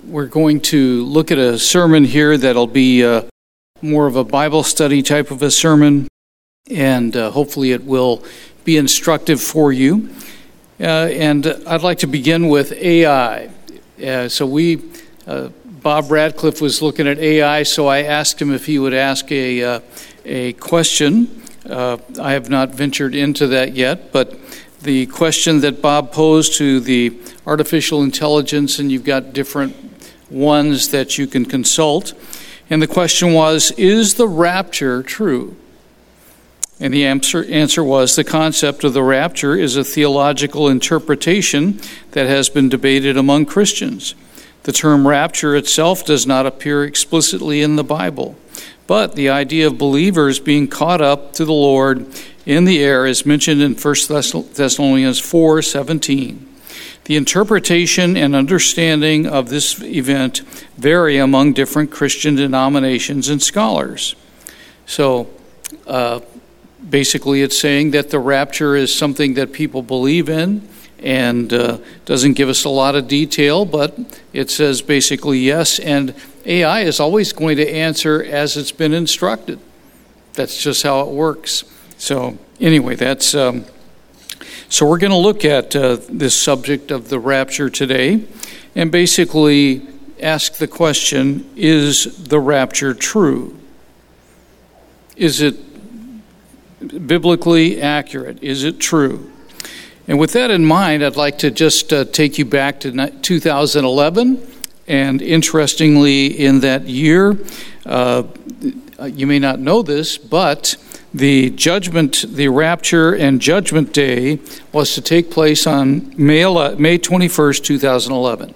We're going to look at a sermon here that'll be more of a Bible study type of a sermon, and hopefully it will be instructive for you. And I'd like to begin with AI. Bob Radcliffe was looking at AI, so I asked him if he would ask a question. I have not ventured into that yet, but the question that Bob posed to the artificial intelligence, and you've got different ones that you can consult, and the question was, is the rapture true? And the answer was, the concept of the rapture is a theological interpretation that has been debated among Christians. The term rapture itself does not appear explicitly in the Bible, but the idea of believers being caught up to the Lord in the air is mentioned in 1 Thessalonians 4:17. The interpretation and understanding of this event vary among different Christian denominations and scholars. So, basically it's saying that the rapture is something that people believe in, and doesn't give us a lot of detail, but it says basically yes, and AI is always going to answer as it's been instructed. That's just how it works. So anyway, so we're going to look at this subject of the rapture today, and basically ask the question, is the rapture true? Is it biblically accurate? Is it true? And with that in mind, I'd like to just take you back to 2011. And interestingly, in that year, you may not know this, but the rapture and judgment day was to take place on May 21st, 2011.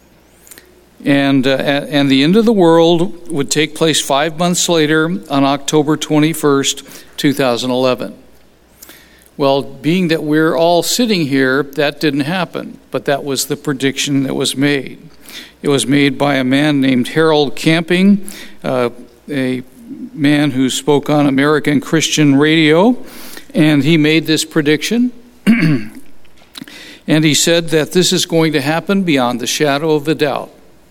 And the end of the world would take place 5 months later on October 21st, 2011. Well, being that we're all sitting here, that didn't happen, but that was the prediction that was made. It was made by a man named Harold Camping, a man who spoke on American Christian radio, and he made this prediction. And he said that this is going to happen beyond the shadow of a doubt.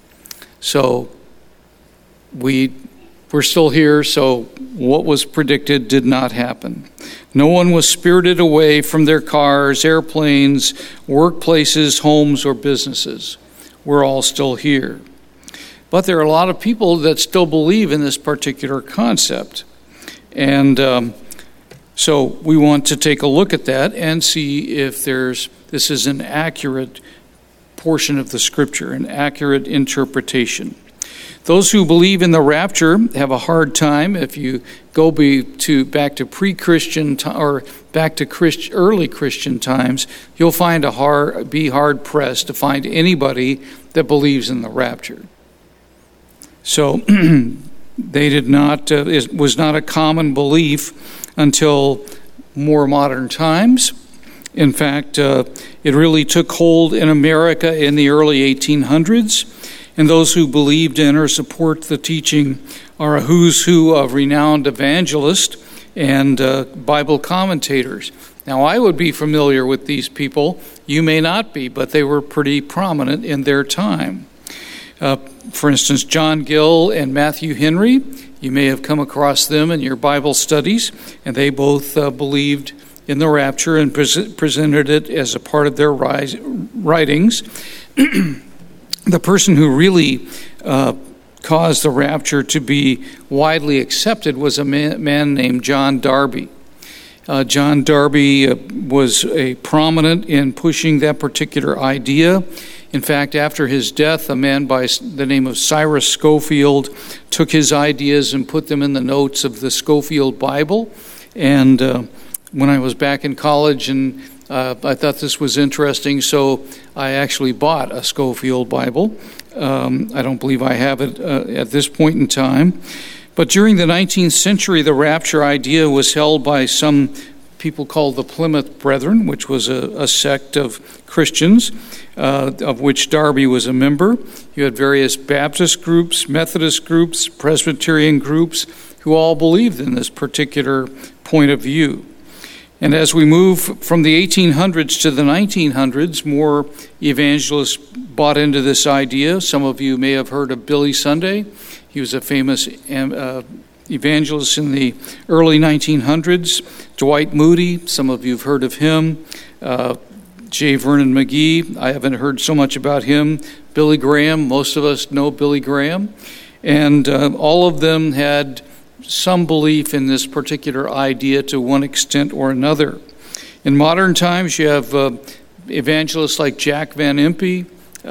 So we're still here, so what was predicted did not happen. No one was spirited away from their cars, airplanes, workplaces, homes, or businesses. We're all still here. But there are a lot of people that still believe in this particular concept. And so we want to take a look at that and see if this is an accurate portion of the Scripture, an accurate interpretation. Those who believe in the rapture have a hard time. If you go back to pre-Christian or back to early Christian times, you'll be hard pressed to find anybody that believes in the rapture. So they did not. It was not a common belief until more modern times. In fact, it really took hold in America in the early 1800s. And those who believed in or support the teaching are a who's who of renowned evangelists and Bible commentators. Now, I would be familiar with these people. You may not be, but they were pretty prominent in their time. For instance, John Gill and Matthew Henry, you may have come across them in your Bible studies, and they both believed in the rapture and presented it as a part of their writings. The person who really caused the rapture to be widely accepted was a man named John Darby. John Darby was prominent in pushing that particular idea. In fact, after his death, a man by the name of Cyrus Scofield took his ideas and put them in the notes of the Scofield Bible. And when I was back in college, and I thought this was interesting, so I actually bought a Scofield Bible. I don't believe I have it at this point in time. But during the 19th century, the rapture idea was held by some people called the Plymouth Brethren, which was a sect of Christians, of which Darby was a member. You had various Baptist groups, Methodist groups, Presbyterian groups, who all believed in this particular point of view. And as we move from the 1800s to the 1900s, more evangelists bought into this idea. Some of you may have heard of Billy Sunday. He was a famous evangelist in the early 1900s. Dwight Moody, some of you have heard of him. J. Vernon McGee, I haven't heard so much about him. Billy Graham, most of us know Billy Graham. And all of them had some belief in this particular idea to one extent or another. In modern times, you have evangelists like Jack Van Impe,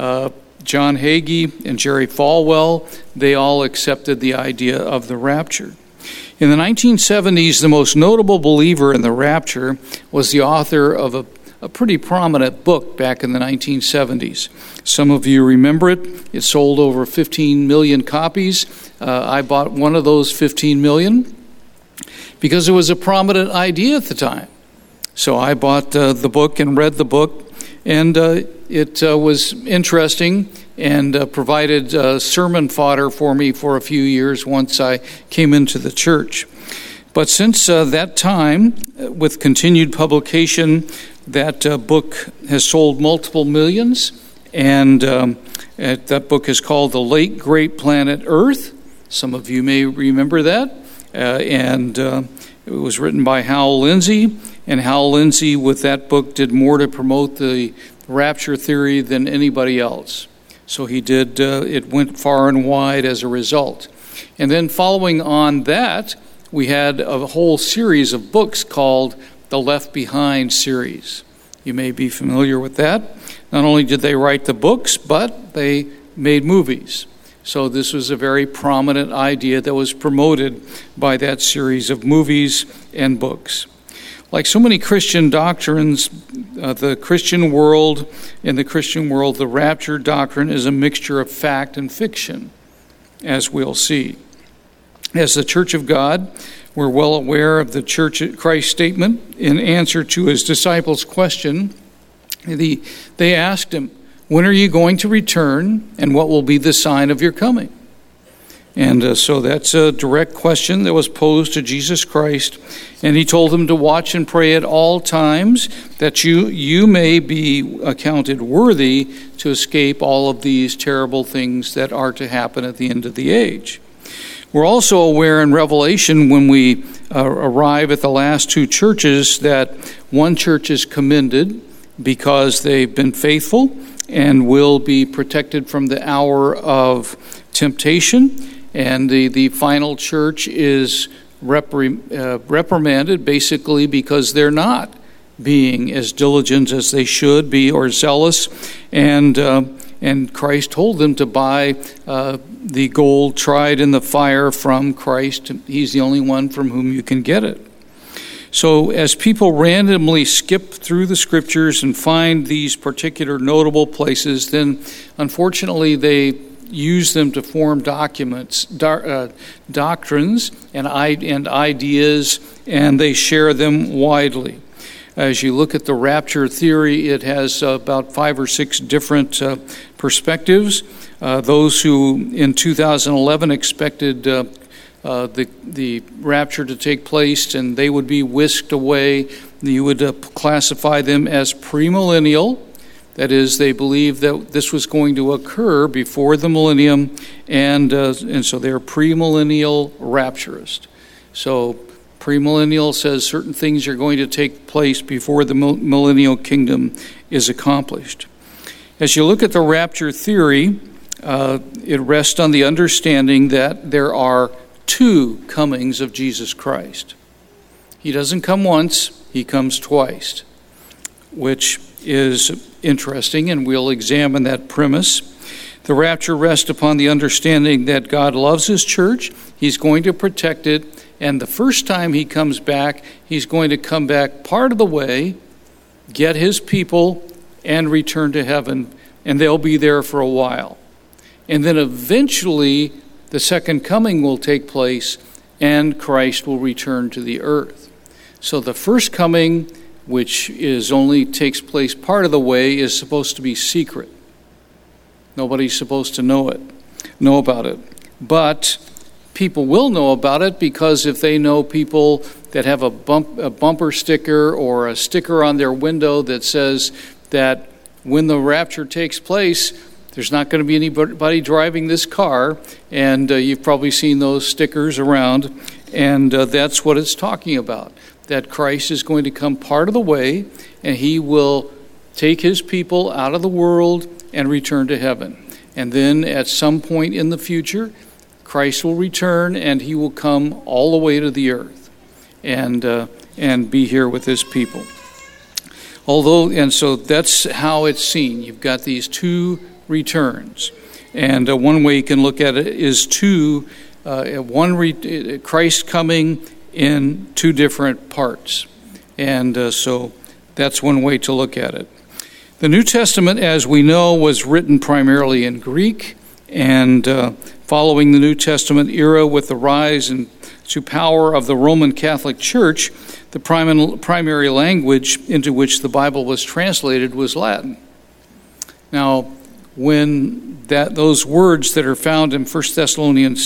John Hagee, and Jerry Falwell. They all accepted the idea of the rapture. In the 1970s, the most notable believer in the rapture was the author of a pretty prominent book back in the 1970s. Some of you remember it. It sold over 15 million copies. I bought one of those 15 million because it was a prominent idea at the time. So I bought the book and read the book, and it was interesting and provided sermon fodder for me for a few years once I came into the church. But since that time, with continued publication, that book has sold multiple millions, and that book is called The Late Great Planet Earth. Some of you may remember that. And it was written by Hal Lindsey. And Hal Lindsey, with that book, did more to promote the rapture theory than anybody else. So he did, it went far and wide as a result. And then following on that, we had a whole series of books called the Left Behind series. You may be familiar with that. Not only did they write the books, but they made movies. So this was a very prominent idea that was promoted by that series of movies and books. Like so many Christian doctrines, the Christian world, the rapture doctrine is a mixture of fact and fiction, as we'll see. As the Church of God, we're well aware of the Church of Christ statement in answer to his disciples' question. They asked him, "When are you going to return, and what will be the sign of your coming?" And so that's a direct question that was posed to Jesus Christ. And he told them to watch and pray at all times, that you may be accounted worthy to escape all of these terrible things that are to happen at the end of the age. We're also aware in Revelation, when we arrive at the last two churches, that one church is commended because they've been faithful and will be protected from the hour of temptation. And the final church is reprimanded basically because they're not being as diligent as they should be or zealous. And Christ told them to buy the gold tried in the fire from Christ. He's the only one from whom you can get it. So as people randomly skip through the scriptures and find these particular notable places, then unfortunately they use them to form documents, doctrines and ideas, and they share them widely. As you look at the rapture theory, it has about 5 or 6 different perspectives. Those who in 2011 expected the rapture to take place and they would be whisked away, you would classify them as premillennial. That is, they believe that this was going to occur before the millennium, and so they're premillennial rapturist. So premillennial says certain things are going to take place before the millennial kingdom is accomplished. As you look at the rapture theory, it rests on the understanding that there are 2 comings of Jesus Christ. He doesn't come once, he comes twice, which is interesting, and we'll examine that premise. The rapture rests upon the understanding that God loves his church, he's going to protect it, and the first time he comes back, he's going to come back part of the way, get his people, and return to heaven, and they'll be there for a while. And then eventually, the second coming will take place, and Christ will return to the earth. So the first coming, which only takes place part of the way, is supposed to be secret. Nobody's supposed to know about it. But People will know about it because if they know people that have a bumper sticker or a sticker on their window that says that when the rapture takes place, there's not going to be anybody driving this car, and you've probably seen those stickers around, and that's what it's talking about, that Christ is going to come part of the way, and he will take his people out of the world and return to heaven. And then at some point in the future, Christ will return, and he will come all the way to the earth and be here with his people. And so that's how it's seen. You've got these two returns. And one way you can look at it is Christ coming in two different parts. And so that's one way to look at it. The New Testament, as we know, was written primarily in Greek, and following the New Testament era with the rise to power of the Roman Catholic Church, the primary language into which the Bible was translated was Latin. Now, when those words that are found in 1 Thessalonians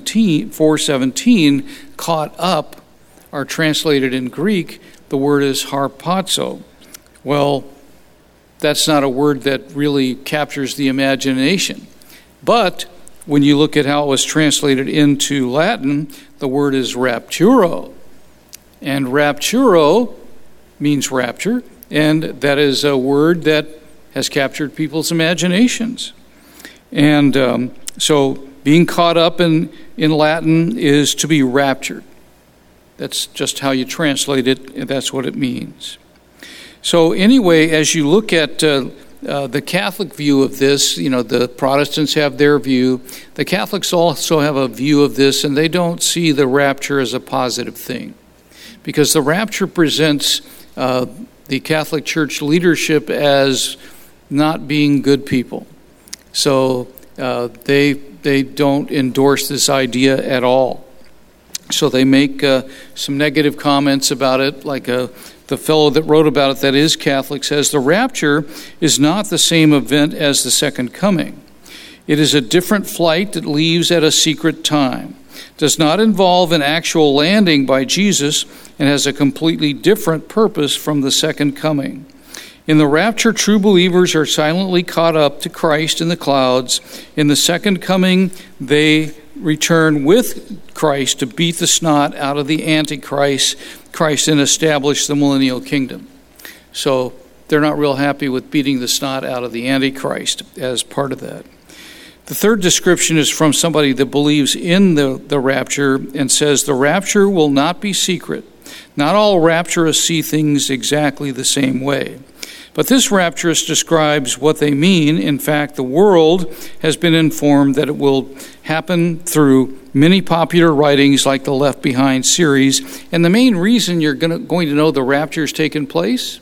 4:17 caught up are translated in Greek, the word is harpazo. Well, that's not a word that really captures the imagination. But when you look at how it was translated into Latin, the word is rapturo. And rapturo means rapture, and that is a word that has captured people's imaginations. And so being caught up in Latin is to be raptured. That's just how you translate it, and that's what it means. So anyway, as you look at the Catholic view of this, the Protestants have their view. The Catholics also have a view of this, and they don't see the rapture as a positive thing. Because the rapture presents the Catholic Church leadership as not being good people. So they don't endorse this idea at all. So they make some negative comments about it, like the fellow that wrote about it that is Catholic says, the rapture is not the same event as the second coming. It is a different flight that leaves at a secret time, does not involve an actual landing by Jesus, and has a completely different purpose from the second coming. In the rapture, true believers are silently caught up to Christ in the clouds. In the second coming, they return with Christ to beat the snot out of the Antichrist and establish the millennial kingdom. So they're not real happy with beating the snot out of the Antichrist as part of that. The third description is from somebody that believes in the rapture and says the rapture will not be secret. Not all rapturists see things exactly the same way. But this rapturist describes what they mean. In fact, the world has been informed that it will happen through many popular writings like the Left Behind series. And the main reason you're going to know the rapture has taken place,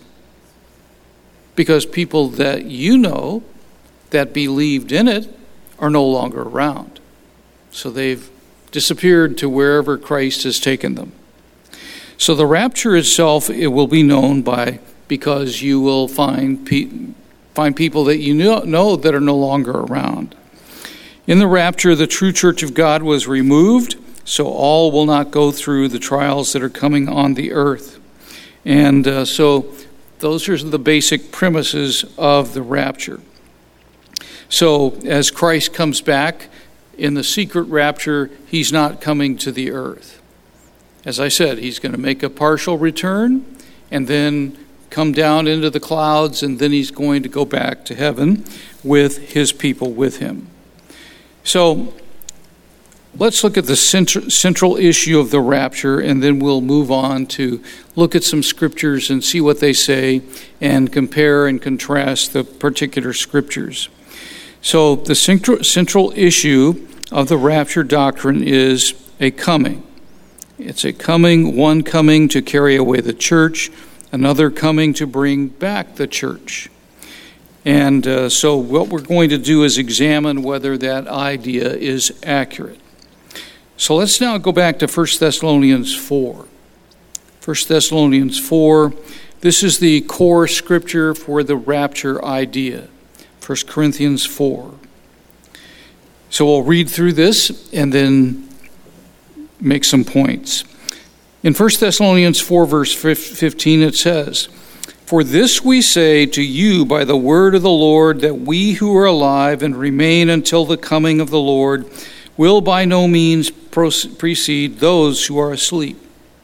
because people that you know that believed in it are no longer around. So they've disappeared to wherever Christ has taken them. So the rapture itself, it will be known because you will find people that you know that are no longer around. In the rapture, the true church of God was removed, so all will not go through the trials that are coming on the earth. And so those are the basic premises of the rapture. So as Christ comes back in the secret rapture, he's not coming to the earth. As I said, he's going to make a partial return and then come down into the clouds, and then he's going to go back to heaven with his people with him. So let's look at the central issue of the rapture, and then we'll move on to look at some scriptures and see what they say and compare and contrast the particular scriptures. So the central issue of the rapture doctrine is a coming. It's a coming, one coming to carry away the church, another coming to bring back the church. And so what we're going to do is examine whether that idea is accurate. So let's now go back to 1 Thessalonians 4. 1 Thessalonians 4, this is the core scripture for the rapture idea. 1 Corinthians 4. So we'll read through this, and then make some points. In 1 Thessalonians 4, verse 15, it says, "For this we say to you by the word of the Lord, that we who are alive and remain until the coming of the Lord will by no means precede those who are asleep.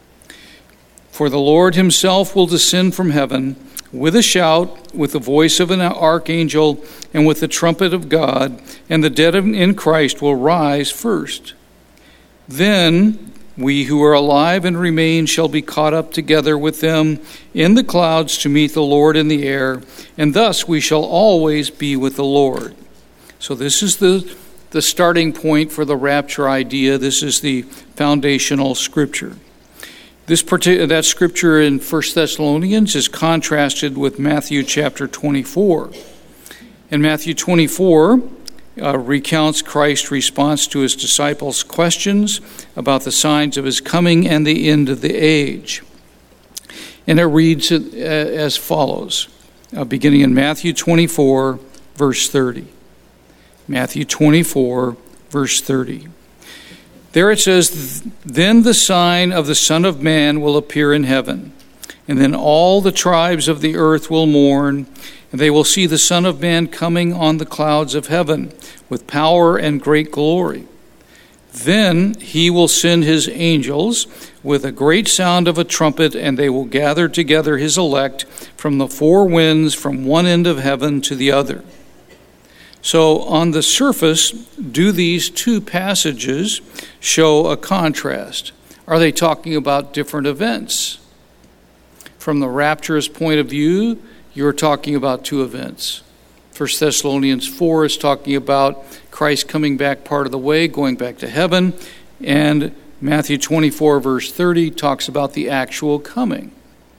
For the Lord himself will descend from heaven with a shout, with the voice of an archangel, and with the trumpet of God, and the dead in Christ will rise first. Then we who are alive and remain shall be caught up together with them in the clouds to meet the Lord in the air, and thus we shall always be with the Lord." So this is the starting point for the rapture idea. This is the foundational scripture. That scripture in 1 Thessalonians is contrasted with Matthew chapter 24. In Matthew 24, recounts Christ's response to his disciples' questions about the signs of his coming and the end of the age. And it reads as follows, beginning in Matthew 24, verse 30. Matthew 24, verse 30. There it says, "Then the sign of the Son of Man will appear in heaven, and then all the tribes of the earth will mourn, and they will see the Son of Man coming on the clouds of heaven with power and great glory. Then he will send his angels with a great sound of a trumpet, and they will gather together his elect from the four winds, from one end of heaven to the other." So on the surface, do these two passages show a contrast? Are they talking about different events? From the rapturous point of view, you're talking about two events. 1 Thessalonians 4 is talking about Christ coming back part of the way, going back to heaven, and Matthew 24, verse 30 talks about the actual coming.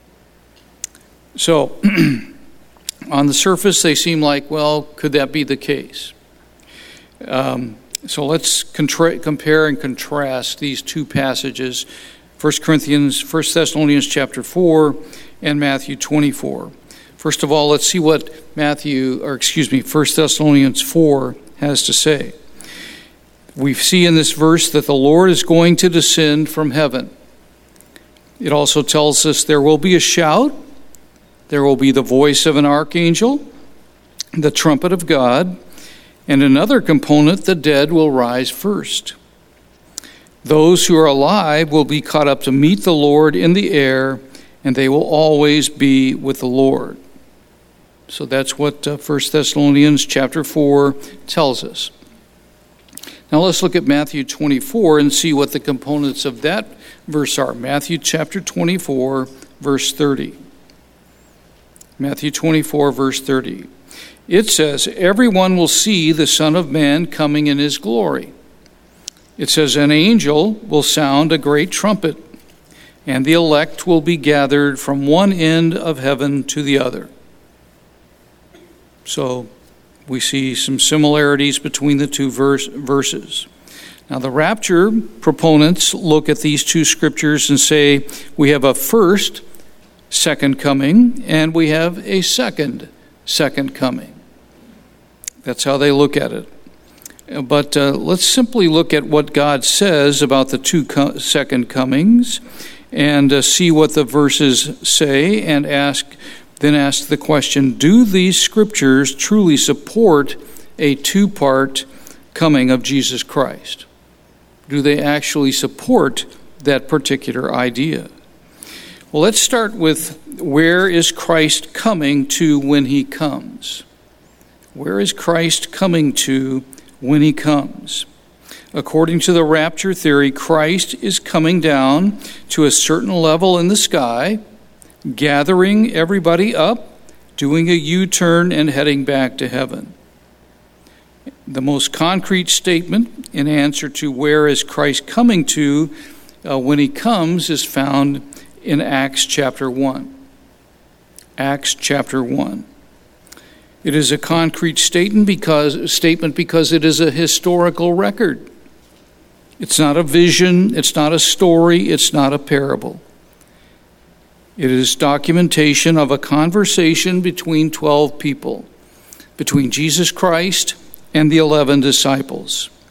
So on the surface, they seem like, well, could that be the case? So let's compare and contrast these two passages, 1 Thessalonians chapter 4 and Matthew 24. First of all, let's see what 1 Thessalonians 4 has to say. We see in this verse that the Lord is going to descend from heaven. It also tells us there will be a shout, there will be the voice of an archangel, the trumpet of God, and another component, the dead will rise first. Those who are alive will be caught up to meet the Lord in the air, and they will always be with the Lord. So that's what 1 Thessalonians chapter 4 tells us. Now let's look at Matthew 24 and see what the components of that verse are. Matthew chapter 24, verse 30. Matthew 24, verse 30. It says, "Everyone will see the Son of Man coming in his glory." It says, "An angel will sound a great trumpet, and the elect will be gathered from one end of heaven to the other." So we see some similarities between the two verses. Now the rapture proponents look at these two scriptures and say we have a first second coming and we have a second coming. That's how they look at it. But let's simply look at what God says about the two second comings and see what the verses say and ask the question, do these scriptures truly support a two-part coming of Jesus Christ? Do they actually support that particular idea? Well, let's start with where is Christ coming to when he comes? Where is Christ coming to when he comes? According to the rapture theory, Christ is coming down to a certain level in the sky, gathering everybody up, doing a U-turn, and heading back to heaven. The most concrete statement in answer to where is Christ coming to when he comes is found in Acts chapter 1. Acts chapter 1. It is a concrete statement because it is a historical record. It's not a vision, it's not a story, it's not a parable. It is documentation of a conversation between 12 people, between Jesus Christ and the 11 disciples.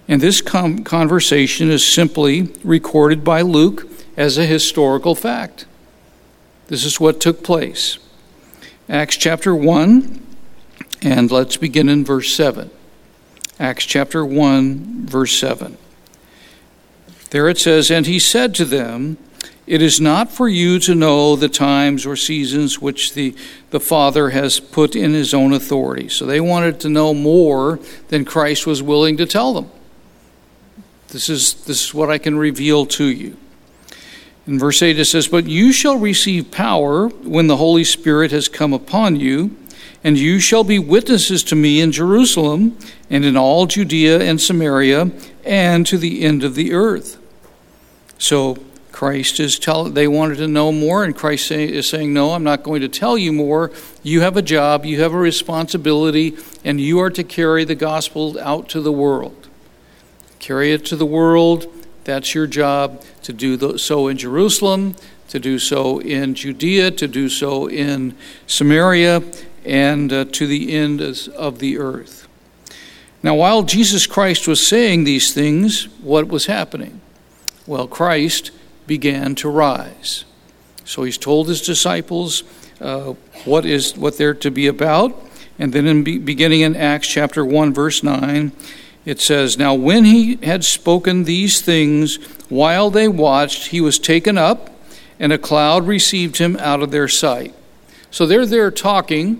And this conversation is simply recorded by Luke as a historical fact. This is what took place. Acts chapter 1, and let's begin in verse 7. Acts chapter 1, verse 7. There it says, "And he said to them, it is not for you to know the times or seasons which the Father has put in his own authority." So they wanted to know more than Christ was willing to tell them. This is what I can reveal to you. In verse 8 it says, "But you shall receive power when the Holy Spirit has come upon you, and you shall be witnesses to me in Jerusalem and in all Judea and Samaria and to the end of the earth." So Christ is they wanted to know more, and Christ is saying, no, I'm not going to tell you more. You have a job, you have a responsibility, and you are to carry the gospel out to the world. Carry it to the world. That's your job, to do so in Jerusalem, to do so in Judea, to do so in Samaria, and to the end of the earth. Now, while Jesus Christ was saying these things, what was happening? Well, Christ began to rise. So he's told his disciples what they're to be about. And then beginning in Acts chapter 1, verse 9, it says, "Now when he had spoken these things, while they watched, he was taken up, and a cloud received him out of their sight." So they're there talking,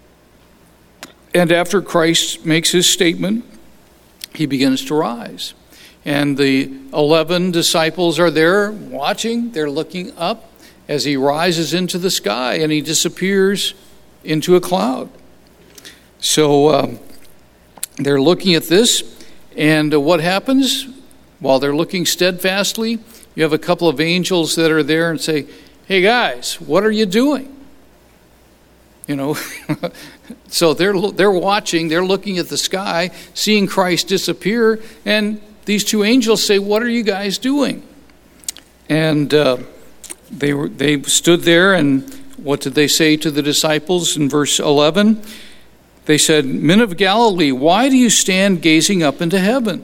and after Christ makes his statement, he begins to rise. And the 11 disciples are there watching. They're looking up as he rises into the sky and he disappears into a cloud. So they're looking at this, and what happens? While they're looking steadfastly, you have a couple of angels that are there and say, "Hey guys, what are you doing?" You know, so they're watching, they're looking at the sky, seeing Christ disappear, and these two angels say, "What are you guys doing?" And they stood there, and what did they say to the disciples in verse 11? They said, "Men of Galilee, why do you stand gazing up into heaven?"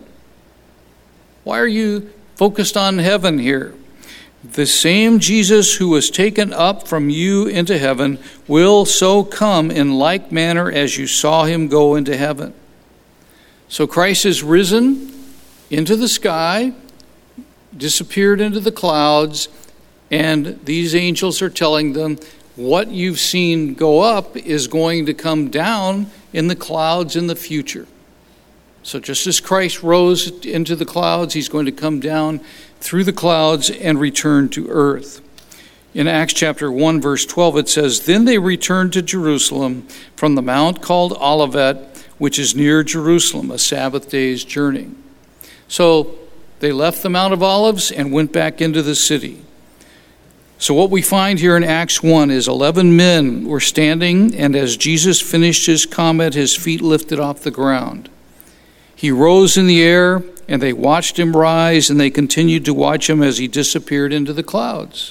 Why are you focused on heaven here? "The same Jesus who was taken up from you into heaven will so come in like manner as you saw him go into heaven." So Christ is risen into the sky, disappeared into the clouds, and these angels are telling them, what you've seen go up is going to come down in the clouds in the future. So just as Christ rose into the clouds, he's going to come down through the clouds and return to earth. In Acts chapter 1, verse 12, it says, "Then they returned to Jerusalem from the mount called Olivet, which is near Jerusalem, a Sabbath day's journey." So they left the Mount of Olives and went back into the city. So what we find here in Acts 1 is 11 men were standing, and as Jesus finished his comment, his feet lifted off the ground. He rose in the air, and they watched him rise, and they continued to watch him as he disappeared into the clouds.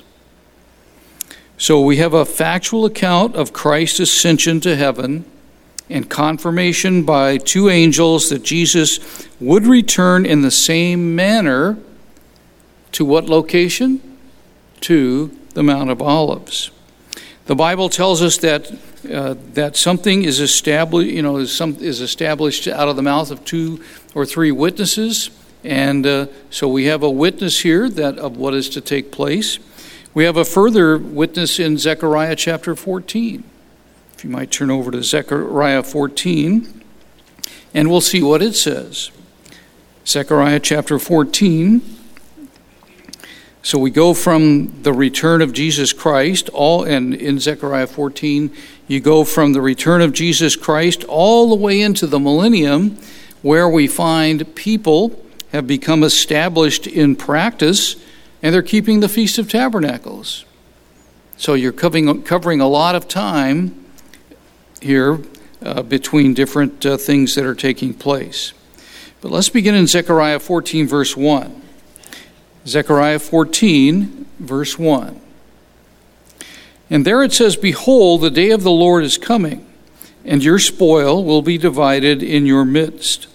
So we have a factual account of Christ's ascension to heaven and confirmation by two angels that Jesus would return in the same manner to what location? To the Mount of Olives. The Bible tells us that something is established, is established out of the mouth of 2 or 3 witnesses, and so we have a witness here of what is to take place. We have a further witness in Zechariah chapter 14. If you might turn over to Zechariah 14, and we'll see what it says. Zechariah chapter 14. So we go from the return of Jesus Christ, and in Zechariah 14, you go from the return of Jesus Christ all the way into the millennium, where we find people have become established in practice, and they're keeping the Feast of Tabernacles. So you're covering a lot of time here between different things that are taking place. But let's begin in Zechariah 14, verse 1. Zechariah 14, verse 1. And there it says, "Behold, the day of the Lord is coming, and your spoil will be divided in your midst.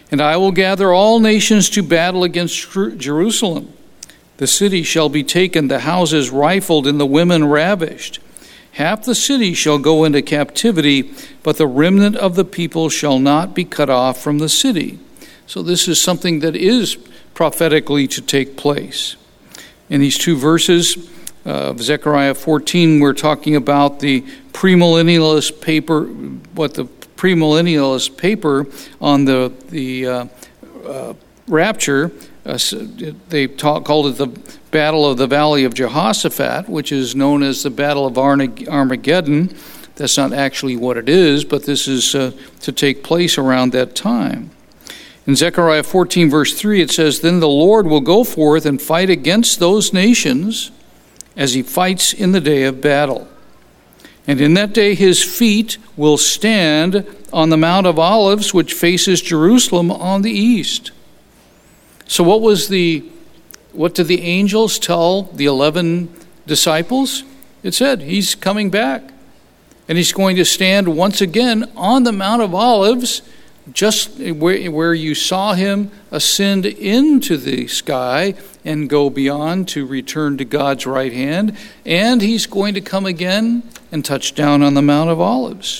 And I will gather all nations to battle against Jerusalem. The city shall be taken, the houses rifled, and the women ravished. Half the city shall go into captivity, but the remnant of the people shall not be cut off from the city. So this is something that is prophetically to take place. In these two verses of Zechariah 14, we're talking about the premillennialist paper, what the premillennialist paper on the rapture. They called it the Battle of the Valley of Jehoshaphat, which is known as the Battle of Armageddon. That's not actually what it is, but this is to take place around that time. In Zechariah 14, verse 3, it says, "Then the Lord will go forth and fight against those nations as he fights in the day of battle. And in that day his feet will stand on the Mount of Olives, which faces Jerusalem on the east." So what did the angels tell the 11 disciples? It said, he's coming back. And he's going to stand once again on the Mount of Olives, just where you saw him ascend into the sky and go beyond to return to God's right hand. And he's going to come again and touch down on the Mount of Olives.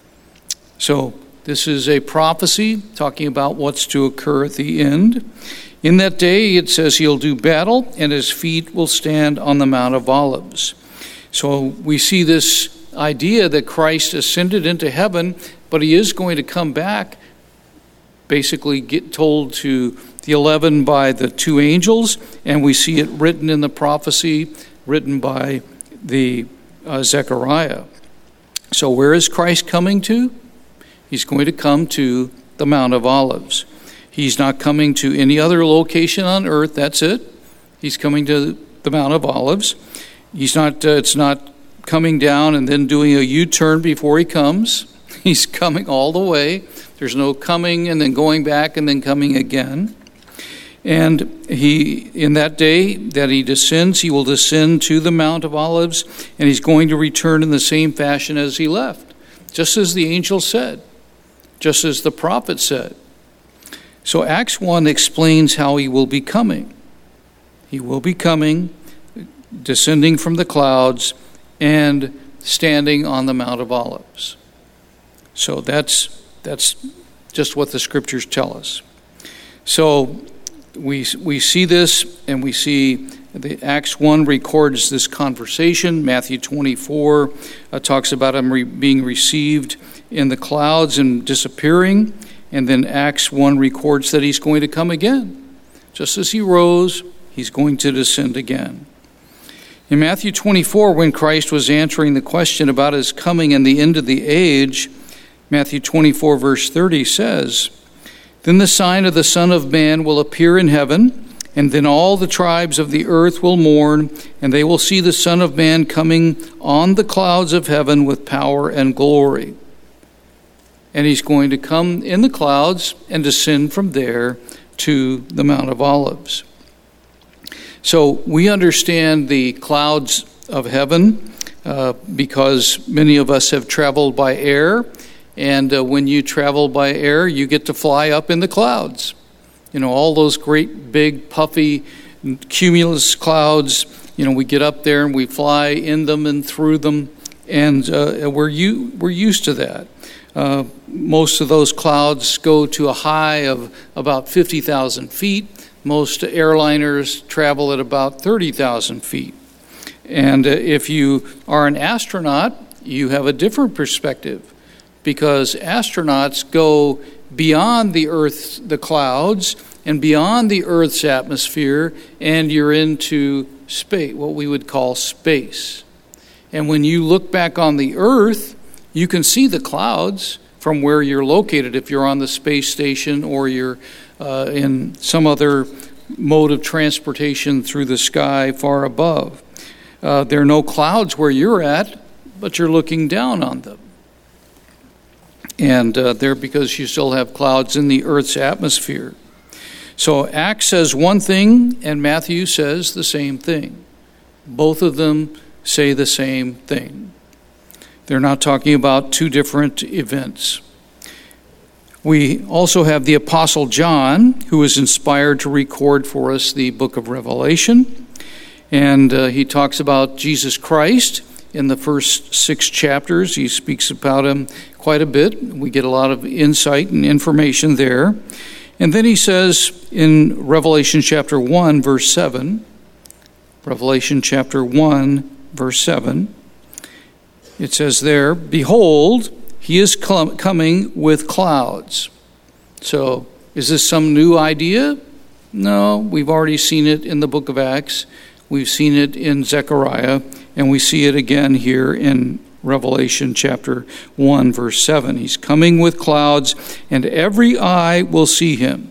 So this is a prophecy talking about what's to occur at the end. In that day, it says he'll do battle, and his feet will stand on the Mount of Olives. So we see this idea that Christ ascended into heaven, but he is going to come back, basically get told to the 11 by the two angels, and we see it written in the prophecy written by the Zechariah. So where is Christ coming to? He's going to come to the Mount of Olives. He's not coming to any other location on earth. That's it. He's coming to the Mount of Olives. He's not. It's not coming down and then doing a U-turn before he comes. He's coming all the way. There's no coming and then going back and then coming again. And he, in that day that he descends, he will descend to the Mount of Olives, and he's going to return in the same fashion as he left, just as the angel said, just as the prophet said. So Acts 1 explains how he will be coming. He will be coming, descending from the clouds, and standing on the Mount of Olives. So that's just what the scriptures tell us. So we see this, and we see the Acts 1 records this conversation. Matthew 24 talks about him being received in the clouds and disappearing. And then Acts 1 records that he's going to come again. Just as he rose, he's going to descend again. In Matthew 24, when Christ was answering the question about his coming and the end of the age, Matthew 24, verse 30 says, "Then the sign of the Son of Man will appear in heaven, and then all the tribes of the earth will mourn, and they will see the Son of Man coming on the clouds of heaven with power and glory." And he's going to come in the clouds and descend from there to the Mount of Olives. So we understand the clouds of heaven because many of us have traveled by air. And when you travel by air, you get to fly up in the clouds. You know, all those great, big, puffy, cumulus clouds, you know, we get up there and we fly in them and through them. And we're used to that. Most of those clouds go to a high of about 50,000 feet. Most airliners travel at about 30,000 feet. And if you are an astronaut, you have a different perspective, because astronauts go beyond the clouds and beyond the Earth's atmosphere, and you're into space, what we would call space. And when you look back on the Earth, you can see the clouds from where you're located if you're on the space station or you're in some other mode of transportation through the sky far above. There are no clouds where you're at, but you're looking down on them. And they're because you still have clouds in the Earth's atmosphere. So Acts says one thing and Matthew says the same thing. Both of them say the same thing. They're not talking about two different events. We also have the Apostle John, who was inspired to record for us the book of Revelation. And he talks about Jesus Christ in the first 6 chapters. He speaks about him quite a bit. We get a lot of insight and information there. And then he says in Revelation chapter 1, verse 7, Revelation chapter 1, verse 7, it says there, "Behold, he is coming with clouds." So, is this some new idea? No, we've already seen it in the book of Acts. We've seen it in Zechariah, and we see it again here in Revelation chapter 1, verse 7. He's coming with clouds, and every eye will see him,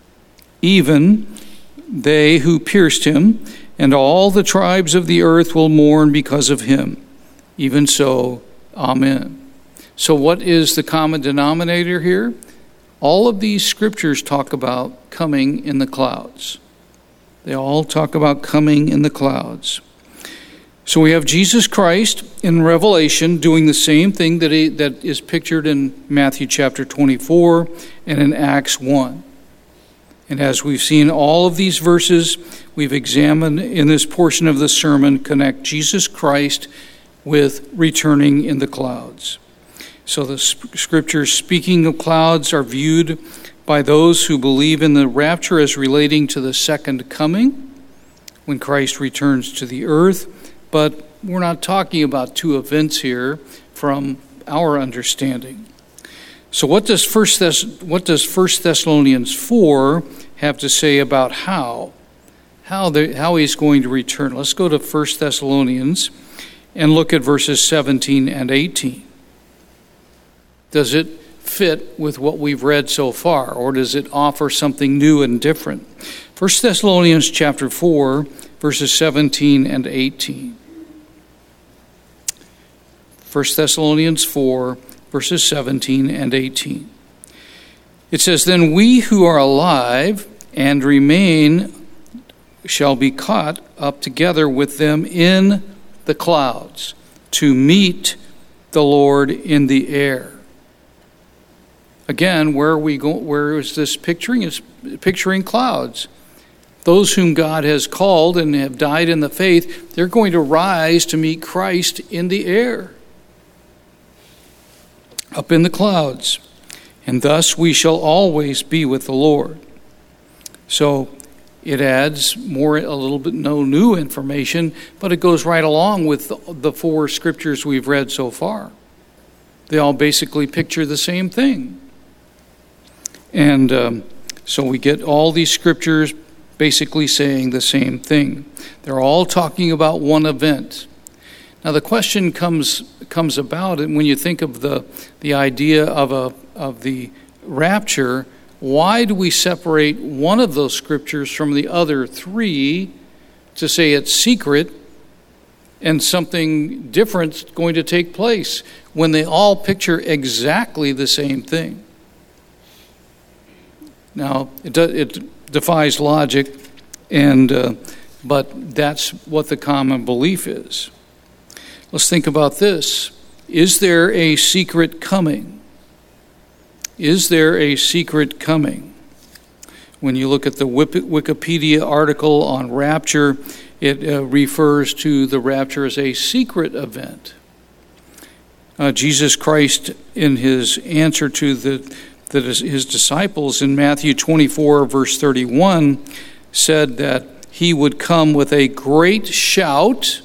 even they who pierced him, and all the tribes of the earth will mourn because of him. Even so, amen. So what is the common denominator here? All of these scriptures talk about coming in the clouds. They all talk about coming in the clouds. So we have Jesus Christ in Revelation doing the same thing that is pictured in Matthew chapter 24 and in Acts 1. And as we've seen all of these verses, we've examined in this portion of the sermon, connect Jesus Christ with returning in the clouds. So the scriptures speaking of clouds are viewed by those who believe in the rapture as relating to the second coming, when Christ returns to the earth. But we're not talking about 2 events here from our understanding. So what does 1 Thessalonians 4 have to say about how he's going to return? Let's go to 1 Thessalonians and look at verses 17 and 18. Does it fit with what we've read so far, or does it offer something new and different? 1 Thessalonians chapter 4, verses 17 and 18. 1 Thessalonians 4, verses 17 and 18. It says, "Then we who are alive and remain shall be caught up together with them in the clouds to meet the Lord in the air." Again, where are we going? Where is this picturing? It's picturing clouds. Those whom God has called and have died in the faith, they're going to rise to meet Christ in the air, up in the clouds. And thus we shall always be with the Lord. So it adds a little bit, no new information, but it goes right along with the 4 scriptures we've read so far. They all basically picture the same thing. And so we get all these scriptures basically saying the same thing. They're all talking about one event. Now the question comes about, and when you think of the idea of the rapture, why do we separate one of those scriptures from the other 3 to say it's secret and something different's going to take place when they all picture exactly the same thing? Now, it defies logic, but that's what the common belief is. Let's think about this. Is there a secret coming? Is there a secret coming? When you look at the Wikipedia article on rapture, it refers to the rapture as a secret event. Jesus Christ, in his answer to his disciples in Matthew 24, verse 31, said that he would come with a great shout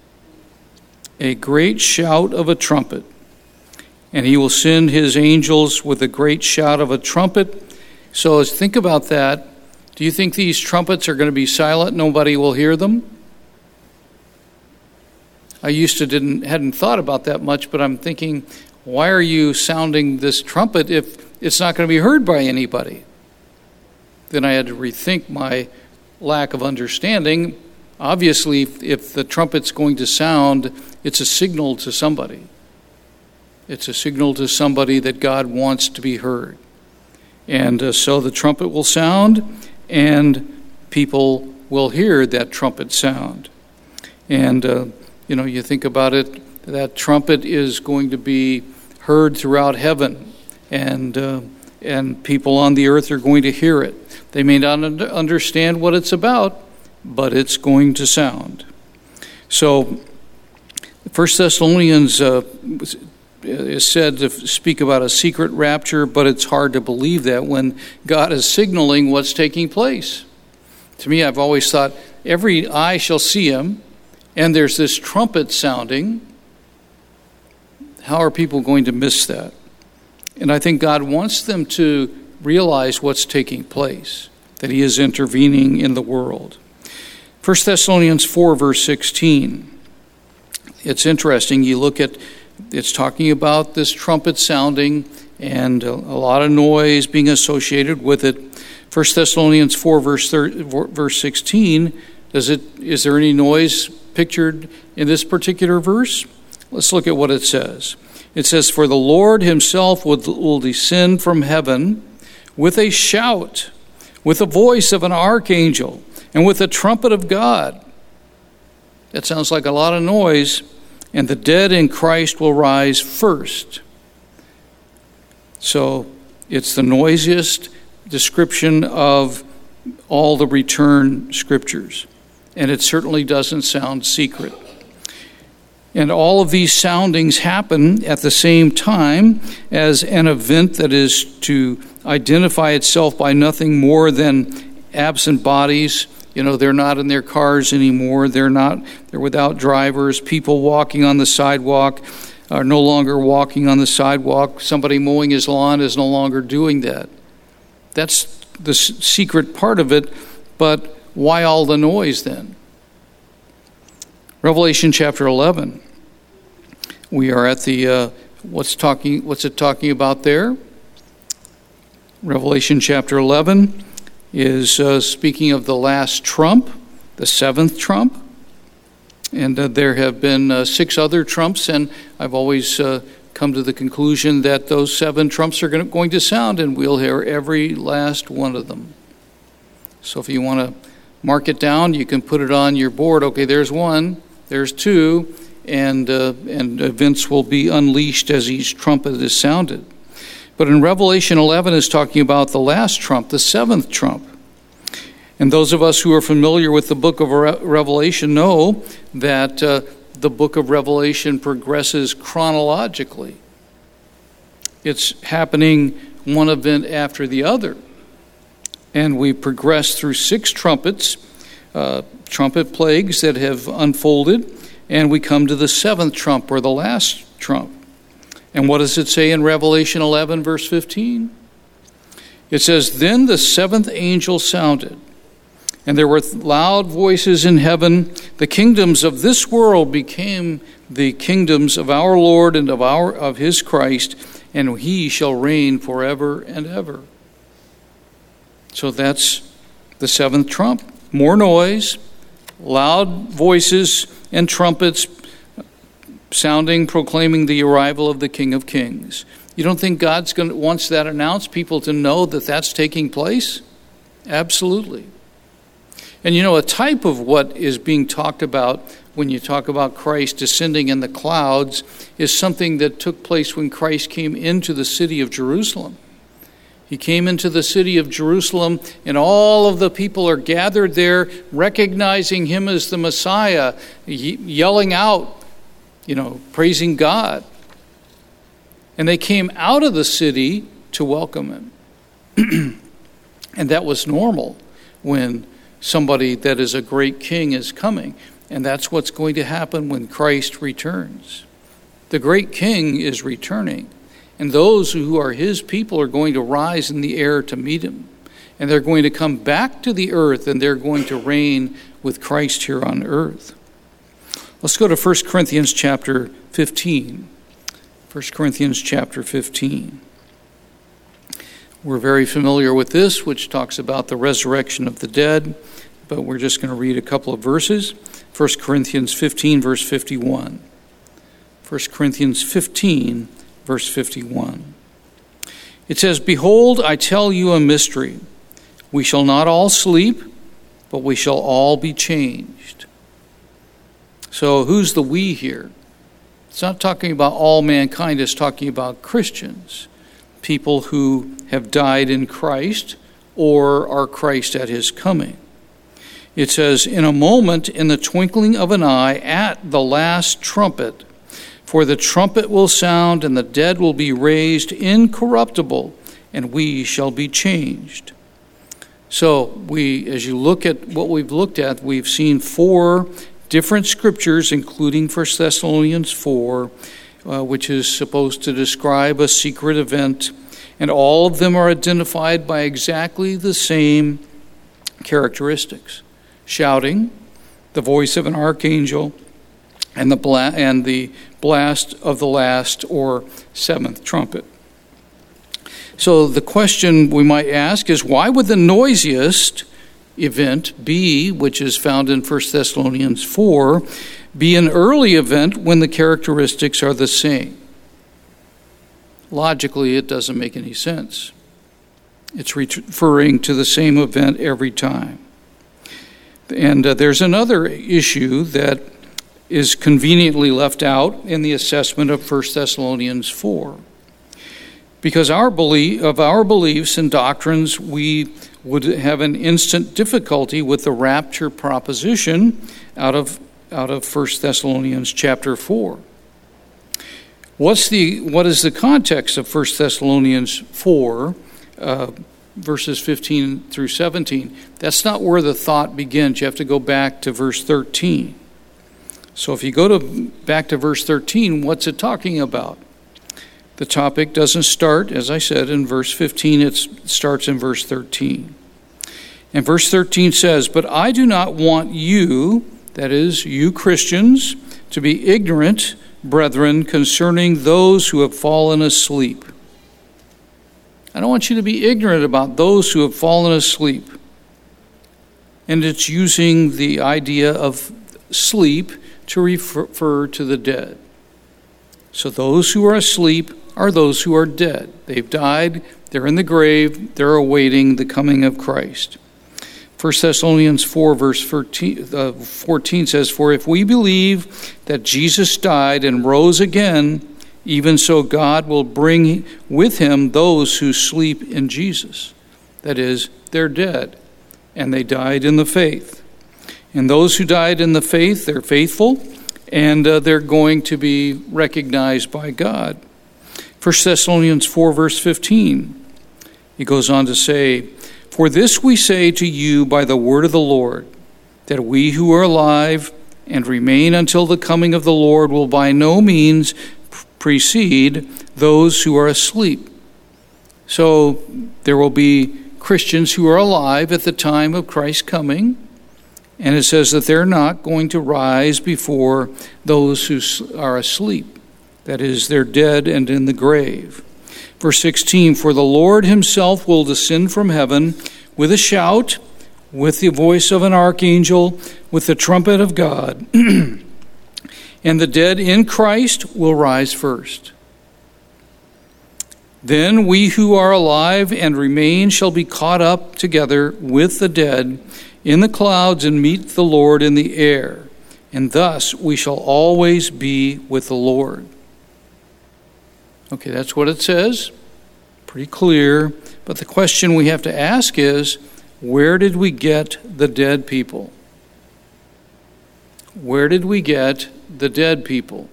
of a trumpet. And he will send his angels with a great shout of a trumpet. So let's think about that. Do you think these trumpets are going to be silent? Nobody will hear them? I hadn't thought about that much, but I'm thinking, why are you sounding this trumpet if it's not going to be heard by anybody? Then I had to rethink my lack of understanding. Obviously, if the trumpet's going to sound, it's a signal to somebody. It's a signal to somebody that God wants to be heard. And so the trumpet will sound, and people will hear that trumpet sound. And, you think about it, that trumpet is going to be heard throughout heaven. And and people on the earth are going to hear it. They may not understand what it's about, but it's going to sound. So 1 Thessalonians is said to speak about a secret rapture, but it's hard to believe that when God is signaling what's taking place. To me, I've always thought, every eye shall see him, and there's this trumpet sounding. How are people going to miss that? And I think God wants them to realize what's taking place, that he is intervening in the world. 1 Thessalonians 4, verse 16. It's interesting. You look at, it's talking about this trumpet sounding and a lot of noise being associated with it. 1 Thessalonians 4, verse 16, is there any noise pictured in this particular verse? Let's look at what it says. It says, "For the Lord himself will descend from heaven with a shout, with the voice of an archangel, and with the trumpet of God." That sounds like a lot of noise. "And the dead in Christ will rise first." So it's the noisiest description of all the return scriptures. And it certainly doesn't sound secret. And all of these soundings happen at the same time as an event that is to identify itself by nothing more than absent bodies. You know, they're not in their cars anymore. They're without drivers. People walking on the sidewalk are no longer walking on the sidewalk. Somebody mowing his lawn is no longer doing that. That's the secret part of it, but why all the noise then? Revelation chapter 11. We are at the, what's it talking about there? Revelation chapter 11 is speaking of the last trump, the seventh trump. And there have been 6 other trumps, and I've always come to the conclusion that those 7 trumps are going to sound, and we'll hear every last one of them. So if you want to mark it down, you can put it on your board. Okay, there's 1, there's 2, and events will be unleashed as each trumpet is sounded. But in Revelation 11 is talking about the last trump, the 7th trump. And those of us who are familiar with the book of Revelation know that the book of Revelation progresses chronologically. It's happening one event after the other. And we progress through 6 trumpets, trumpet plagues that have unfolded, and we come to the 7th trump, or the last trump. And what does it say in Revelation 11, verse 15? It says, "Then the 7th angel sounded, and there were loud voices in heaven. The kingdoms of this world became the kingdoms of our Lord and of his Christ, and he shall reign forever and ever." So that's the 7th trump. More noise, loud voices and trumpets sounding, proclaiming the arrival of the King of Kings. You don't think God's wants that announced, people to know that that's taking place? Absolutely. And you know, a type of what is being talked about when you talk about Christ descending in the clouds is something that took place when Christ came into the city of Jerusalem. He came into the city of Jerusalem, and all of the people are gathered there, recognizing him as the Messiah, yelling out, praising God. And they came out of the city to welcome him. And that was normal when somebody that is a great king is coming. And that's what's going to happen when Christ returns. The great king is returning. And those who are his people are going to rise in the air to meet him. And they're going to come back to the earth, and they're going to reign with Christ here on earth. Let's go to 1 Corinthians chapter 15. 1 Corinthians chapter 15. We're very familiar with this, which talks about the resurrection of the dead, but we're just going to read a couple of verses. 1 Corinthians 15, verse 51. 1 Corinthians 15, verse 51. It says, "Behold, I tell you a mystery. We shall not all sleep, but we shall all be changed." So who's the we here? It's not talking about all mankind, it's talking about Christians. people who have died in Christ or are Christ at his coming. It says, in a moment, in the twinkling of an eye, at the last trumpet, for the trumpet will sound, and the dead will be raised incorruptible, and we shall be changed. So as you look at what we've looked at, we've seen 4 different scriptures, including 1 Thessalonians 4, which is supposed to describe a secret event, and all of them are identified by exactly the same characteristics: shouting, the voice of an archangel, and the blast of the last or 7th trumpet. So the question we might ask is, why would the noisiest event be, which is found in 1 Thessalonians 4, be an early event when the characteristics are the same? Logically, it doesn't make any sense. It's referring to the same event every time. And there's another issue that is conveniently left out in the assessment of 1 Thessalonians 4. Because our beliefs and doctrines, we would have an instant difficulty with the rapture proposition out of 1 Thessalonians chapter 4. What is the context of 1 Thessalonians 4, verses 15 through 17? That's not where the thought begins. You have to go back to verse 13. So if you go back to verse 13, what's it talking about? The topic doesn't start, as I said, in verse 15. It starts in verse 13. And verse 13 says, "But I do not want you," that is, you Christians, "to be ignorant, brethren, concerning those who have fallen asleep." I don't want you to be ignorant about those who have fallen asleep. And it's using the idea of sleep to refer to the dead. So those who are asleep are those who are dead. They've died, they're in the grave, they're awaiting the coming of Christ. 1 Thessalonians 4 verse 14 says, "For if we believe that Jesus died and rose again, even so God will bring with him those who sleep in Jesus." That is, they're dead, and they died in the faith. And those who died in the faith, they're faithful, and they're going to be recognized by God. 1 Thessalonians 4 verse 15, he goes on to say, "For this we say to you by the word of the Lord, that we who are alive and remain until the coming of the Lord will by no means precede those who are asleep." So there will be Christians who are alive at the time of Christ's coming, and it says that they're not going to rise before those who are asleep. That is, they're dead and in the grave. Verse 16, "For the Lord himself will descend from heaven with a shout, with the voice of an archangel, with the trumpet of God, and the dead in Christ will rise first. Then we who are alive and remain shall be caught up together with the dead in the clouds and meet the Lord in the air, and thus we shall always be with the Lord." Okay, that's what it says. Pretty clear. But the question we have to ask is, where did we get the dead people? Where did we get the dead people?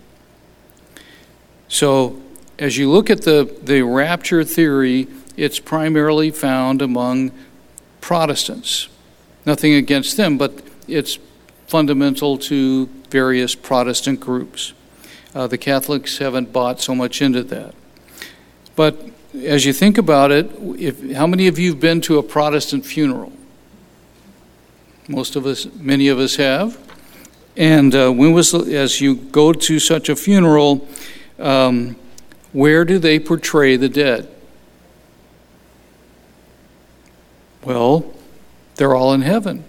So, as you look at the rapture theory, it's primarily found among Protestants. Nothing against them, but it's fundamental to various Protestant groups. The Catholics haven't bought so much into that. But as you think about it, how many of you have been to a Protestant funeral? Most of us, many of us have. And as you go to such a funeral, where do they portray the dead? Well, they're all in heaven.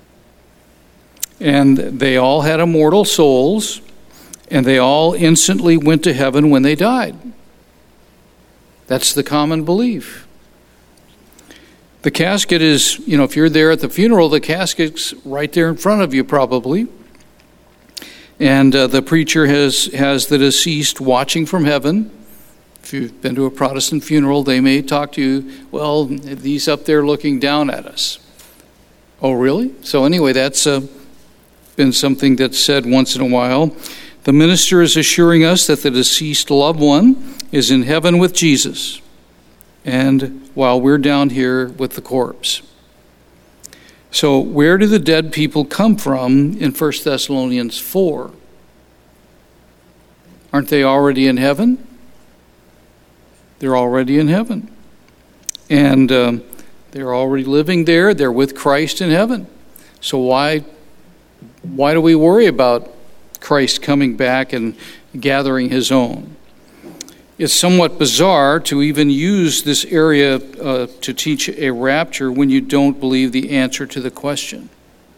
And they all had immortal souls, and they all instantly went to heaven when they died. That's the common belief. The casket is, if you're there at the funeral, the casket's right there in front of you probably. And the preacher has the deceased watching from heaven, If you've been to a Protestant funeral, they may talk to you, well, these up there looking down at us. Oh, really? So anyway, that's been something that's said once in a while. The minister is assuring us that the deceased loved one is in heaven with Jesus, and while we're down here with the corpse. So where do the dead people come from in 1 Thessalonians 4? Aren't they already in heaven? They're already in heaven. And they're already living there. They're with Christ in heaven. So why do we worry about Christ coming back and gathering his own? It's somewhat bizarre to even use this area to teach a rapture when you don't believe the answer to the question.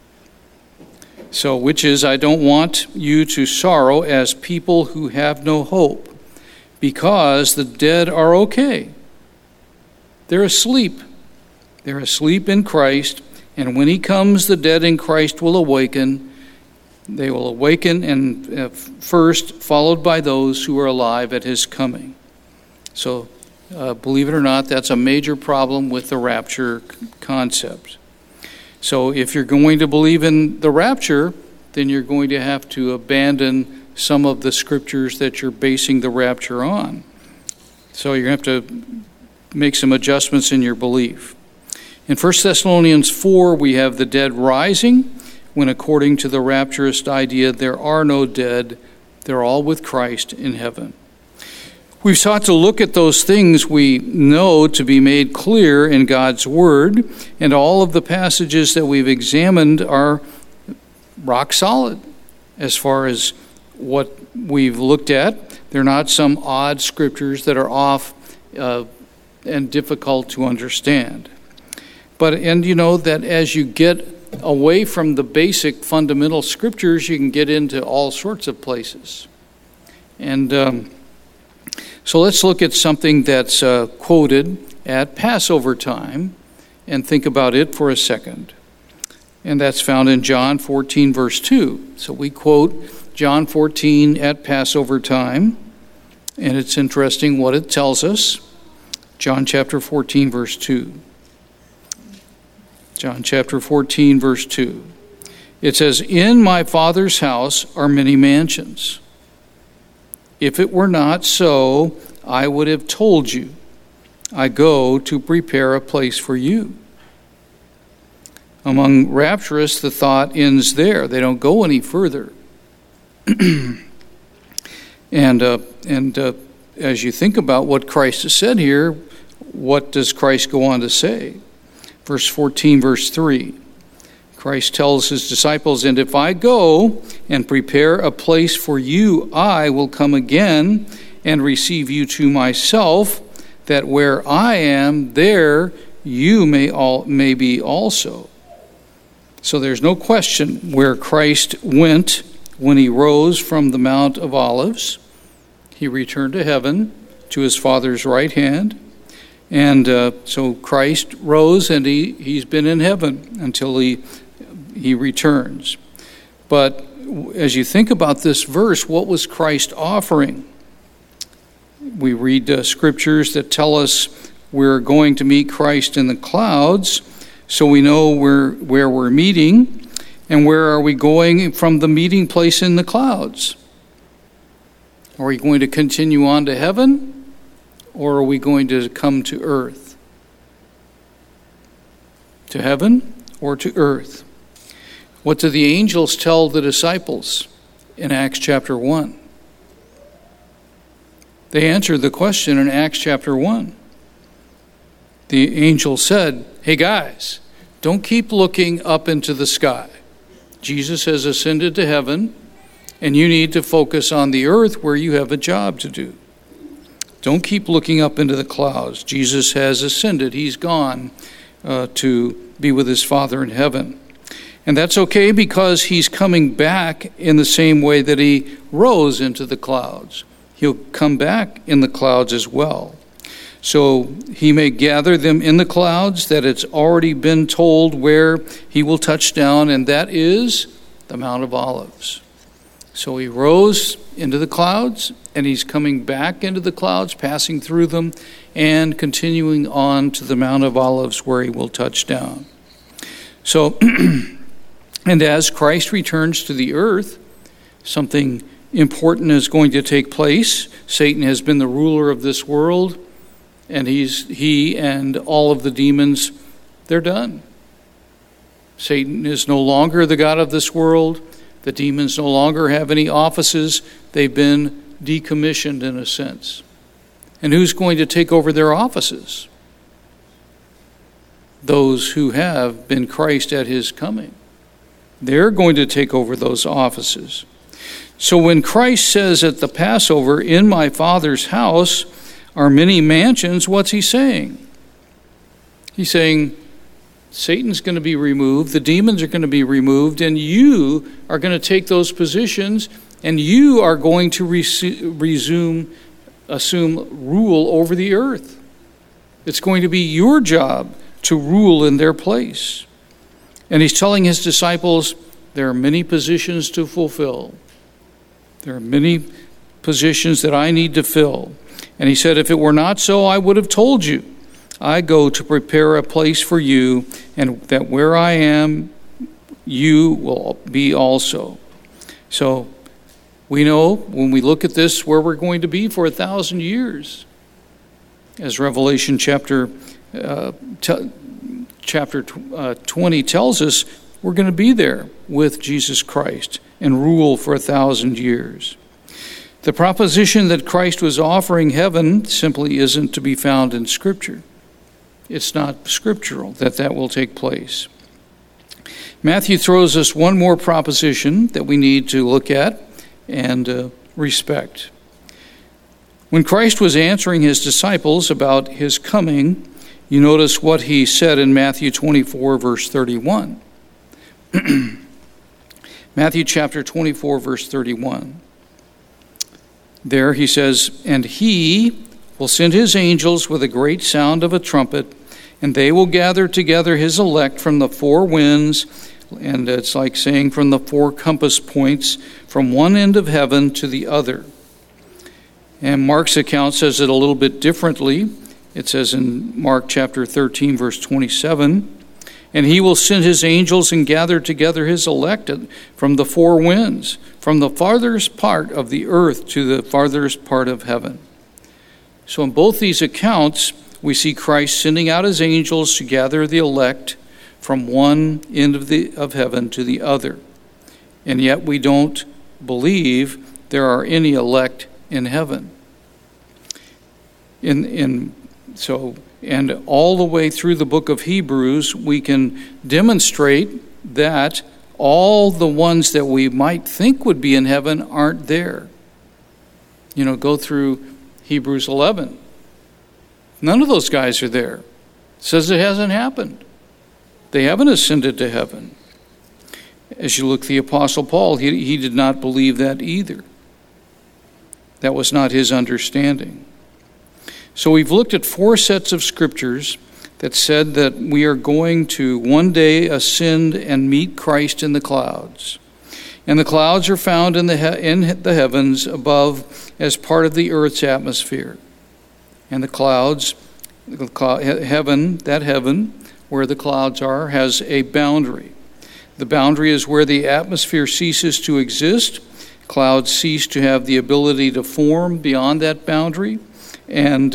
So, which is, I don't want you to sorrow as people who have no hope, because the dead are okay. They're asleep. They're asleep in Christ, and when he comes, the dead in Christ will awaken. They will awaken and first, followed by those who are alive at his coming. So, believe it or not, that's a major problem with the rapture concept. So if you're going to believe in the rapture, then you're going to have to abandon some of the scriptures that you're basing the rapture on. So you're going to have to make some adjustments in your belief. In 1 Thessalonians 4, we have the dead rising, when according to the rapturist idea, there are no dead. They're all with Christ in heaven. We've sought to look at those things we know to be made clear in God's Word, and all of the passages that we've examined are rock solid as far as what we've looked at. They're not some odd scriptures that are off and difficult to understand. And you know that as you get away from the basic fundamental scriptures, you can get into all sorts of places. And so let's look at something that's quoted at Passover time and think about it for a second. And that's found in John 14, verse 2. So we quote John 14 at Passover time, and it's interesting what it tells us. John chapter 14, verse 2. John chapter 14, verse 2. It says, "In my Father's house are many mansions. If it were not so, I would have told you. I go to prepare a place for you." Among rapturists, the thought ends there. They don't go any further. And as you think about what Christ has said here, what does Christ go on to say? Verse 14, verse 3. Christ tells his disciples, "And if I go and prepare a place for you, I will come again and receive you to myself, that where I am, there you may be also." So there's no question where Christ went when he rose from the Mount of Olives. He returned to heaven, to his Father's right hand. And so Christ rose, and he's been in heaven until he returns. But as you think about this verse, what was Christ offering? We read scriptures that tell us we're going to meet Christ in the clouds, so we know where we're meeting. And where are we going from the meeting place in the clouds? Are we going to continue on to heaven, or are we going to come to earth? To heaven or to earth? What do the angels tell the disciples in Acts chapter 1? They answered the question in Acts chapter 1. The angel said, "Hey guys, don't keep looking up into the sky. Jesus has ascended to heaven, and you need to focus on the earth where you have a job to do. Don't keep looking up into the clouds. Jesus has ascended. He's gone to be with his Father in heaven. And that's okay, because he's coming back in the same way that he rose into the clouds. He'll come back in the clouds as well. So he may gather them in the clouds, that it's already been told where he will touch down, and that is the Mount of Olives. So he rose into the clouds, and he's coming back into the clouds, passing through them, and continuing on to the Mount of Olives where he will touch down. So, and as Christ returns to the earth, something important is going to take place. Satan has been the ruler of this world, and he and all of the demons, they're done. Satan is no longer the god of this world. The demons no longer have any offices. They've been decommissioned in a sense. And who's going to take over their offices? Those who have been Christ at his coming. They're going to take over those offices. So when Christ says at the Passover, "In my Father's house are many mansions," what's he saying? He's saying, Satan's going to be removed, the demons are going to be removed, and you are going to take those positions, and you are going to assume rule over the earth. It's going to be your job to rule in their place. And he's telling his disciples, there are many positions to fulfill. There are many positions that I need to fill. And he said, if it were not so, I would have told you. I go to prepare a place for you, and that where I am, you will be also. So we know when we look at this where we're going to be for 1,000 years. As Revelation chapter 20 tells us, we're going to be there with Jesus Christ and rule for 1,000 years. The proposition that Christ was offering heaven simply isn't to be found in Scripture. It's not scriptural that will take place. Matthew throws us one more proposition that we need to look at and respect. When Christ was answering his disciples about his coming, you notice what he said in Matthew 24, verse 31. Matthew chapter 24, verse 31. There he says, "And he will send his angels with a great sound of a trumpet, and they will gather together his elect from the four winds," and it's like saying from the four compass points, "from one end of heaven to the other." And Mark's account says it a little bit differently. It says in Mark chapter 13, verse 27, "And he will send his angels and gather together his elect from the four winds, from the farthest part of the earth to the farthest part of heaven." So in both these accounts, we see Christ sending out his angels to gather the elect from one end of heaven to the other. And yet we don't believe there are any elect in heaven. And all the way through the book of Hebrews, we can demonstrate that all the ones that we might think would be in heaven aren't there. Go through Hebrews 11. None of those guys are there. It says it hasn't happened. They haven't ascended to heaven. As you look at the Apostle Paul, he did not believe that either. That was not his understanding. So we've looked at four sets of scriptures that said that we are going to one day ascend and meet Christ in the clouds. And the clouds are found in the heavens above as part of the earth's atmosphere. And the clouds, heaven where the clouds are, has a boundary. The boundary is where the atmosphere ceases to exist. Clouds cease to have the ability to form beyond that boundary, and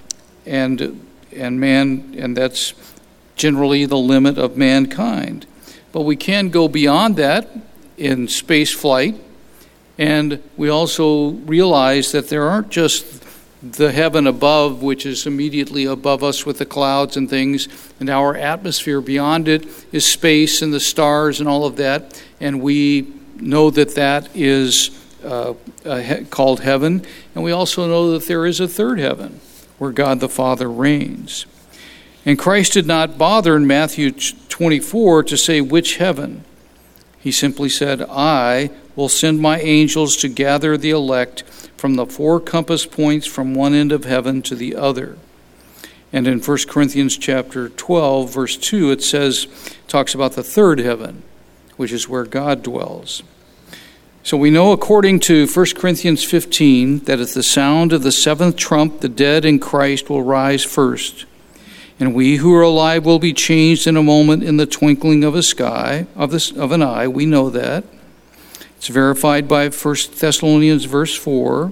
that's generally the limit of mankind. But we can go beyond that in space flight, and we also realize that there aren't just the heaven above, which is immediately above us with the clouds and things, and our atmosphere beyond it is space and the stars and all of that, and we know that is called heaven, and we also know that there is a third heaven where God the Father reigns. And Christ did not bother in Matthew 24 to say which heaven. He simply said, "I will send my angels to gather the elect from the four compass points from one end of heaven to the other." And in 1 Corinthians chapter 12, verse 2, talks about the third heaven, which is where God dwells. So we know according to 1 Corinthians 15 that at the sound of the seventh trump, the dead in Christ will rise first. And we who are alive will be changed in a moment, in the twinkling of an eye. We know that. It's verified by 1 Thessalonians verse 4.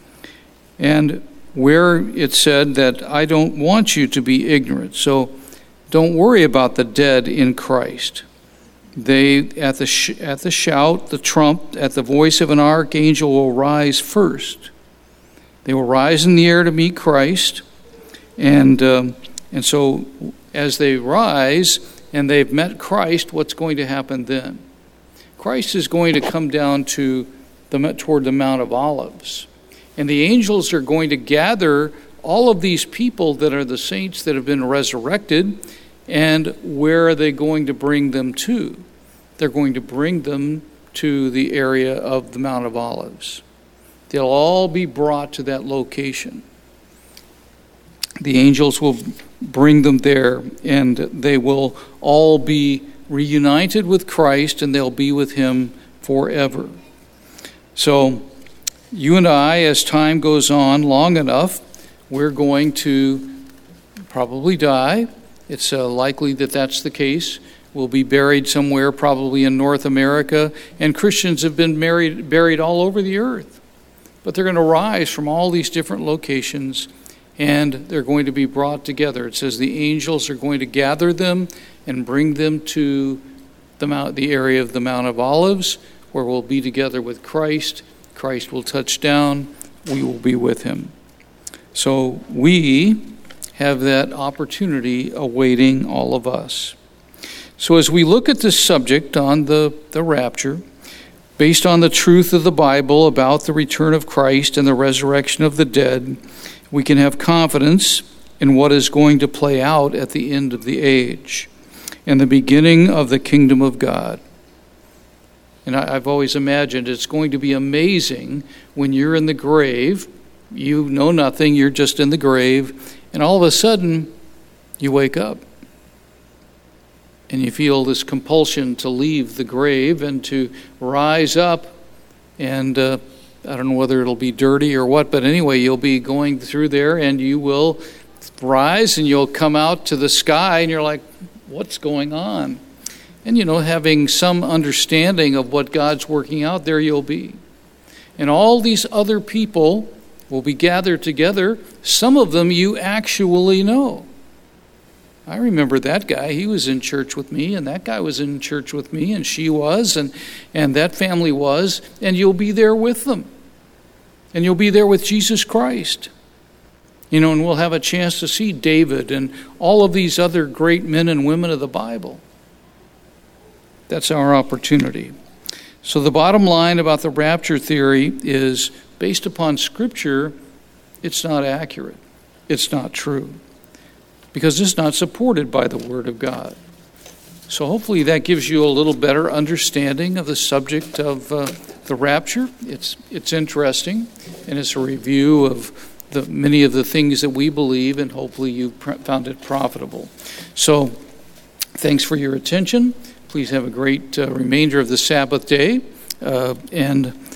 And where it said that I don't want you to be ignorant. So don't worry about the dead in Christ. They, at the shout, the trump, at the voice of an archangel, will rise first. They will rise in the air to meet Christ. And so as they rise and they've met Christ, what's going to happen then? Christ is going to come down toward the Mount of Olives. And the angels are going to gather all of these people that are the saints that have been resurrected. And where are they going to bring them to? They're going to bring them to the area of the Mount of Olives. They'll all be brought to that location. The angels will bring them there, and they will all be reunited with Christ, and they'll be with him forever. So you and I, as time goes on long enough, we're going to probably die. It's likely that that's the case. We'll be buried somewhere, probably in North America, and Christians have been buried all over the earth. But they're going to rise from all these different locations, and they're going to be brought together. It says the angels are going to gather them and bring them to the area of the Mount of Olives, where we'll be together with Christ. Christ will touch down. We will be with him. So we have that opportunity awaiting all of us. So as we look at this subject on the rapture, based on the truth of the Bible about the return of Christ and the resurrection of the dead, we can have confidence in what is going to play out at the end of the age and the beginning of the kingdom of God. And I've always imagined it's going to be amazing when you're in the grave. You know nothing, you're just in the grave, and all of a sudden you wake up. And you feel this compulsion to leave the grave and to rise up. And I don't know whether it'll be dirty or what, but anyway, you'll be going through there and you will rise and you'll come out to the sky and you're like, what's going on? And, having some understanding of what God's working out, there you'll be. And all these other people will be gathered together. Some of them you actually know. I remember that guy. He was in church with me, and that guy was in church with me, and she was, and that family was, and you'll be there with them. And you'll be there with Jesus Christ. And we'll have a chance to see David and all of these other great men and women of the Bible. That's our opportunity. So the bottom line about the rapture theory is, based upon Scripture, it's not accurate. It's not true. Because it's not supported by the Word of God. So hopefully that gives you a little better understanding of the subject of the rapture. It's interesting, and it's a review of many of the things that we believe, and hopefully you found it profitable. So thanks for your attention. Please have a great remainder of the Sabbath day, and